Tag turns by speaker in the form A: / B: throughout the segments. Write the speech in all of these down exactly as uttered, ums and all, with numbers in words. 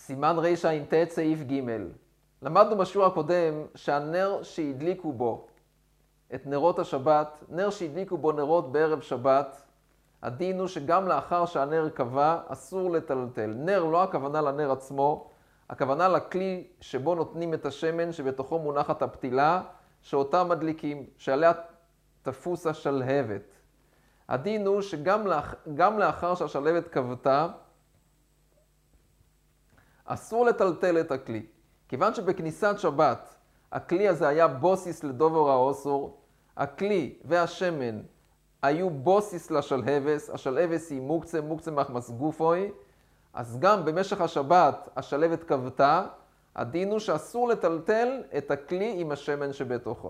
A: סימן רע"ט סעיף ג'. למדנו בשיעור הקודם שהנר שהדליקו בו את נרות השבת, נר שהדליקו בו נרות בערב שבת, הדין הוא שגם לאחר שהנר קבע אסור לטלטל. נר לא הכוונה לנר עצמו, הכוונה לכלי שבו נותנים את השמן שבתוכו מונחת הפתילה, שאותה מדליקים, שעליה תפוס השלהבת. הדין הוא שגם לאח... גם לאחר שהשלהבת כבתה, אסור לטלטל את הכלי. כיוון שבכניסת שבת הכלי הזה היה בוסיס לדובר האוסור, הכלי והשמן היו בוסיס לשלהבס, השלהבס היא מוקצה, מוקצה מחמס גופוי, אז גם במשך השבת השלהבת כבתה, הדין הוא שאסור לטלטל את הכלי עם השמן שבתוכו.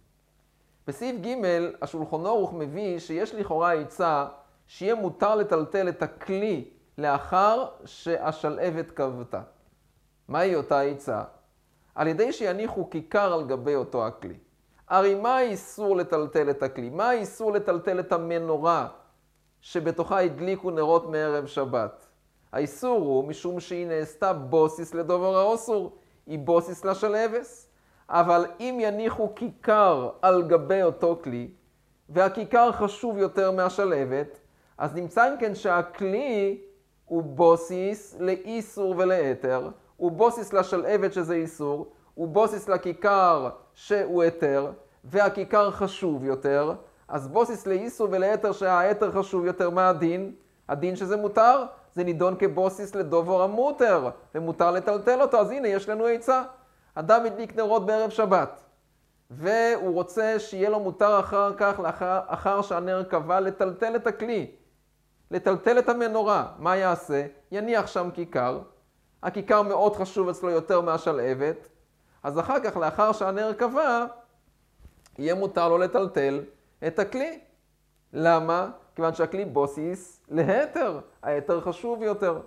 A: בסעיף ג' השולחן ערוך מביא שיש לכאורה עצה שיהיה מותר לטלטל את הכלי לאחר שהשלהבת כבתה. מהי אותה עצה? על ידי שיניחו כיכר על גבי אותו הכלי. הרי מה האיסור לטלטל את הכלי? מה האיסור לטלטל את המנורה שבתוכה הדליקו נרות מערב שבת? האיסור הוא משום שהיא נעשתה בוסיס לדובר האוסור, היא בוסיס לשלהבס. אבל אם יניחו כיכר על גבי אותו כלי, והכיכר חשוב יותר מהשלהבת, אז נמצא אם כן שהכלי הוא בוסיס לאיסור ולהיתר, הוא בוסיס לשלהבת שזה איסור, הוא בוסיס לכיכר שהוא היתר, והכיכר חשוב יותר, אז בוסיס לאיסור ולהיתר שההיתר חשוב יותר מהדין, הדין שזה מותר, זה נידון כבוסיס לדובר המותר, ומותר לטלטל אותו. אז הנה יש לנו עצה. אדם הדליק נרות בערב שבת, והוא רוצה שיהיה לו מותר אחר כך, לאחר, אחר שהנר קבע, לטלטל את הכלי, לטלטל את המנורה. מה יעשה? יניח שם כיכר, הכיכר מאוד חשוב אצלו יותר מהשלהבת, אז אחר כך, לאחר שהנר קבע, יהיה מותר לו לטלטל את הכלי. למה? כיוון שהכלי בוסיס להיתר, ההיתר חשוב יותר.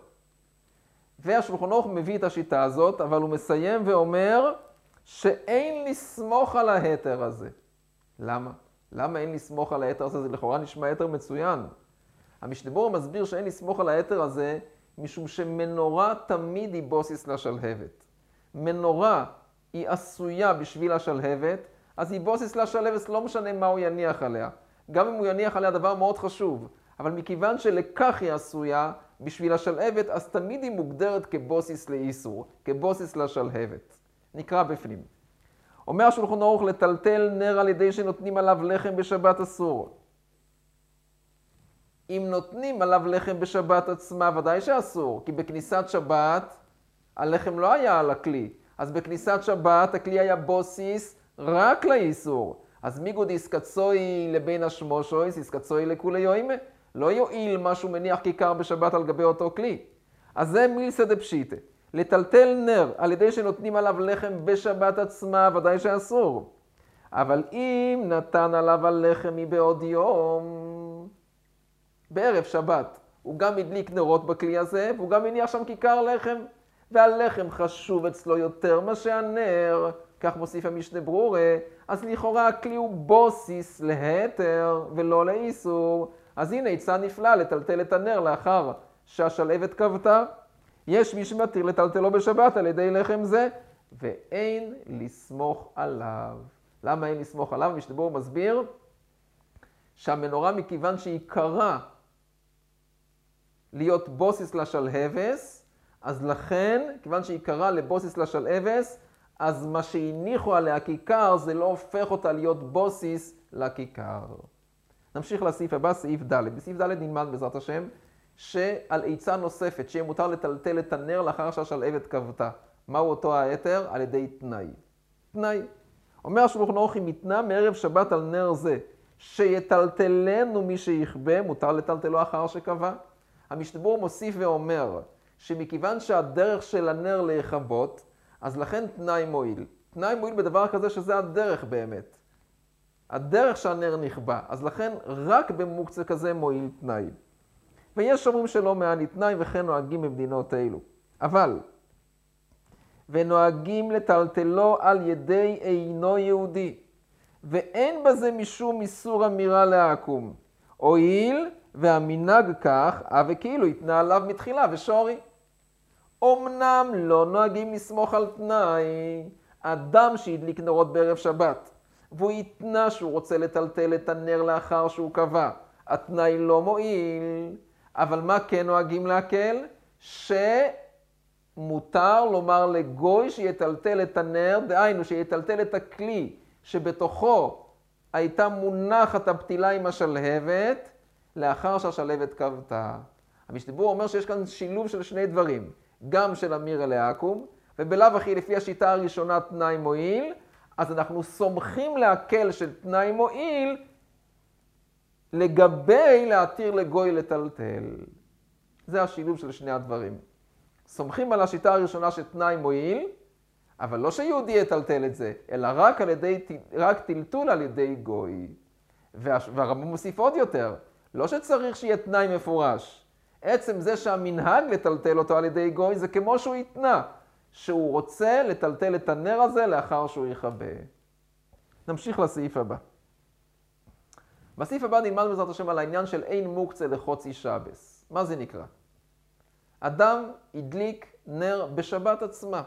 A: והשולחן ערוך מביא את השיטה הזאת, אבל הוא מסיים ואומר שאין לסמוך על ההיתר הזה. למה? למה אין לסמוך על ההיתר הזה? זה לכאורה נשמע היתר מצוין. המשנה ברורה מסביר שאין לסמוך על ההיתר הזה, משום שמנורה תמיד היא בוסיס לשלהבת. מנורה היא עשויה בשביל השלהבת, אז היא בוסיס לשלהבת, לא משנה מה הוא יניח עליה. גם אם הוא יניח עליה דבר מאוד חשוב, אבל מכיוון שלכך היא עשויה בשביל השלהבת, אז תמיד היא מוגדרת כבוסיס לאיסור, כבוסיס לשלהבת. נקרא בפנים. אומר השולחן ערוך לטלטל נר על ידי שנותנים עליו לחם בשבת אסור. אם נותנים עליו לחם בשבת עצמה, ודאי שאסור, כי בכניסת שבת הלחם לא היה על הכלי. אז בכניסת שבת הכלי היה בוסיס רק לאיסור. אז מיגוד איסקצוי לבין השמושויס, איסקצוי לכולי יוימה. לא יועיל משהו מניח כיכר בשבת על גבי אותו כלי. אז זה מילסא דפשיטא. לטלטל נר על ידי שנותנים עליו לחם בשבת עצמה, ודאי שאסור. אבל אם נתן עליו הלחם מבעוד יום, בערב שבת, הוא גם הדליק נרות בכלי הזה, והוא גם הניח שם כיכר לחם, והלחם חשוב אצלו יותר מה שהנר, כך מוסיף המשנה ברורה, אז לכאורה הכלי הוא בוסיס להיתר ולא לאיסור. אז הנה עצה נפלאה לטלטל את הנר לאחר שהשלהבת כבתה. יש מי שמתיר לטלטלו בשבת על ידי לחם זה, ואין לסמוך עליו. למה אין לסמוך עליו? המשנה ברורה מסביר שהמנורה מכיוון שהיא קרה להיות בוסיס לשלהבס, אז לכן, כיוון שהיא קרה לבוסיס לשלהבס, אז מה שהניחו עליה כיכר זה לא הופך אותה להיות בוסיס לכיכר. נמשיך לסעיף הבא, סעיף ד'. בסעיף ד' נלמד בעזרת השם שעל עצה נוספת, שיהיה מותר לטלטל את הנר לאחר שהשלהבת כבתה. מהו אותו ההיתר? על ידי תנאי. תנאי. אומר השולחן ערוך אם ניתנה מערב שבת על נר זה, שיטלטלנו מי שיכבה, מותר לטלטלו אחר שקבע. המשנה ברורה מוסיף ואומר שמכיוון שהדרך של הנר להיכבות, אז לכן תנאי מועיל. תנאי מועיל בדבר כזה שזה הדרך באמת. הדרך שהנר נכבה, אז לכן רק במוקצה כזה מועיל תנאי. ויש אומרים שלא מעני תנאי וכן נוהגים במדינות אלו. אבל, ונוהגים לטלטלו על ידי אינו יהודי, ואין בזה משום איסור אמירה לעקום. הואיל והמנהג כך, וכאילו התנהל עליו מתחילה ושורי. אמנם לא נוהגים לסמוך על תנאי. אדם שהדליק נרות בערב שבת, והוא התנה שהוא רוצה לטלטל את הנר לאחר שהוא קבע, התנאי לא מועיל. אבל מה כן נוהגים להקל? שמותר לומר לגוי שיטלטל את הנר, דהיינו שיטלטל את הכלי שבתוכו הייתה מונחת הפתילה עם השלהבת, לאחר שהשלהבת כבתה. המשתברור אומר שיש כאן שילוב של שני דברים, גם של אמיר אליעקום, ובלאו הכי לפי השיטה הראשונה תנאי מועיל, אז אנחנו סומכים להקל של תנאי מועיל לגבי להתיר לגוי לטלטל. זה השילוב של שני הדברים. סומכים על השיטה הראשונה של תנאי מועיל, אבל לא שיהודי יטלטל את זה, אלא רק על ידי, רק טלטול על ידי גוי. והרמב"ם מוסיף עוד יותר, לא שצריך שיהיה תנאי מפורש. עצם זה שהמנהג לטלטל אותו על ידי גוי זה כמו שהוא יתנה, שהוא רוצה לטלטל את הנר הזה לאחר שהוא יכבה. נמשיך לסעיף הבא. בסעיף הבא נלמד בעזרת השם על העניין של אין מוקצה לחוצי שבס. מה זה נקרא? אדם הדליק נר בשבת עצמה.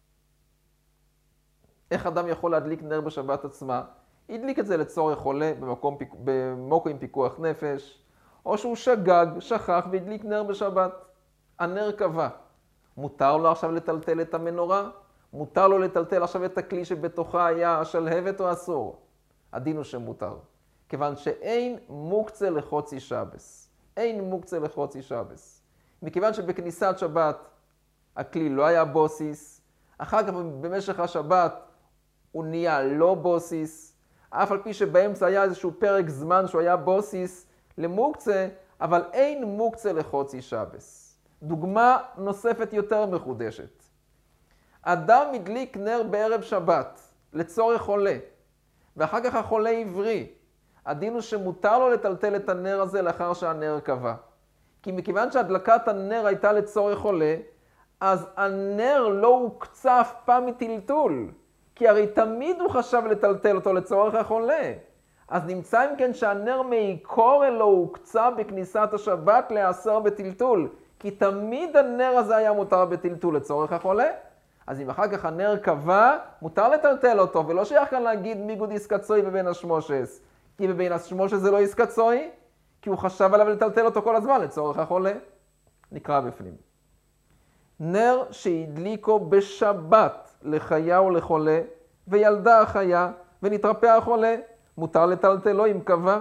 A: איך אדם יכול להדליק נר בשבת עצמה? הדליק את זה לצורך חולה במקום, במוקו עם פיקוח נפש, או שהוא שגג, שכח והדליק נר בשבת. הנר קבע. מותר לו עכשיו לטלטל את המנורה? מותר לו לטלטל עכשיו את הכלי שבתוכה היה השלהבת או אסור? הדין הוא שמותר. כיוון שאין מוקצה לחוצי שבס. אין מוקצה לחוצי שבס. מכיוון שבכניסת שבת הכלי לא היה בוסיס, אחר כך במשך השבת הוא נהיה לא בוסיס, אף על פי שבאמצע היה איזשהו פרק זמן שהוא היה בוסיס למוקצה, אבל אין מוקצה לחוצי שבס. דוגמה נוספת יותר מחודשת. אדם הדליק נר בערב שבת לצורך חולה, ואחר כך החולה עברי. הדין הוא שמותר לו לטלטל את הנר הזה לאחר שהנר קבע. כי מכיוון שהדלקת הנר הייתה לצורך חולה, אז הנר לא הוקצה אף פעם מטלטול. כי הרי תמיד הוא חשב לטלטל אותו לצורך החולה. אז נמצא אם כן שהנר מעיקור אלו הוקצה בכניסת השבת להיאסר בטלטול. כי תמיד הנר הזה היה מותר בטלטול לצורך החולה. אז אם אחר כך הנר קבע, מותר לטלטל אותו, ולא שייך כאן להגיד מיגוד איסקצוי בבין השמושס. כי בבין השמושס זה לא איסקצוי, כי הוא חשב עליו לטלטל אותו כל הזמן לצורך החולה. נקרא בפנים. נר שהדליקו בשבת לחיה או לחולה, וילדה החיה, ונתרפא החולה, מותר לטלטלו אם קבע.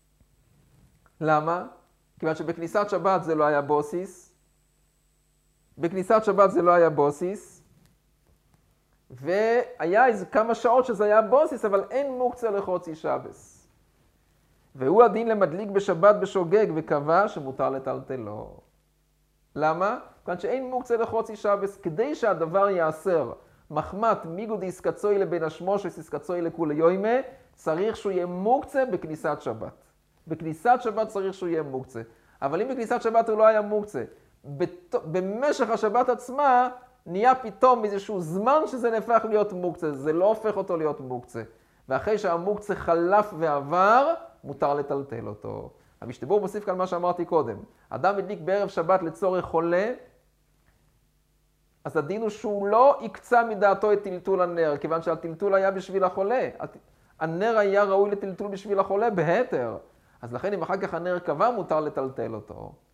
A: למה? כיוון שבכניסת שבת זה לא היה בוסיס. בכניסת שבת זה לא היה בוסיס. והיה איזה כמה שעות שזה היה בוסיס, אבל אין מוקצה לחוצי שבס. והוא הדין למדליק בשבת בשוגג וקבע שמותר לטלטלו. למה? כיוון שאין מוקצה לחוצי שבס, כדי שהדבר יאסר מחמת מיגוד איסקצוי לבין השמושס איסקצוי לכולי יוימה, צריך שהוא יהיה מוקצה בכניסת שבת. בכניסת שבת צריך שהוא יהיה מוקצה. אבל אם בכניסת שבת הוא לא היה מוקצה, בת... במשך השבת עצמה נהיה פתאום איזשהו זמן שזה נהפך להיות מוקצה. זה לא הופך אותו להיות מוקצה. ואחרי שהמוקצה חלף ועבר, מותר לטלטל אותו. המשתברור מוסיף כאן מה שאמרתי קודם. אדם הדליק בערב שבת לצורך חולה, אז הדין הוא שהוא לא יקצה מדעתו את טלטול הנר, כיוון שהטלטול היה בשביל החולה. הנר היה ראוי לטלטול בשביל החולה בהתר. אז לכן אם אחר כך הנר קבע, מותר לטלטל אותו.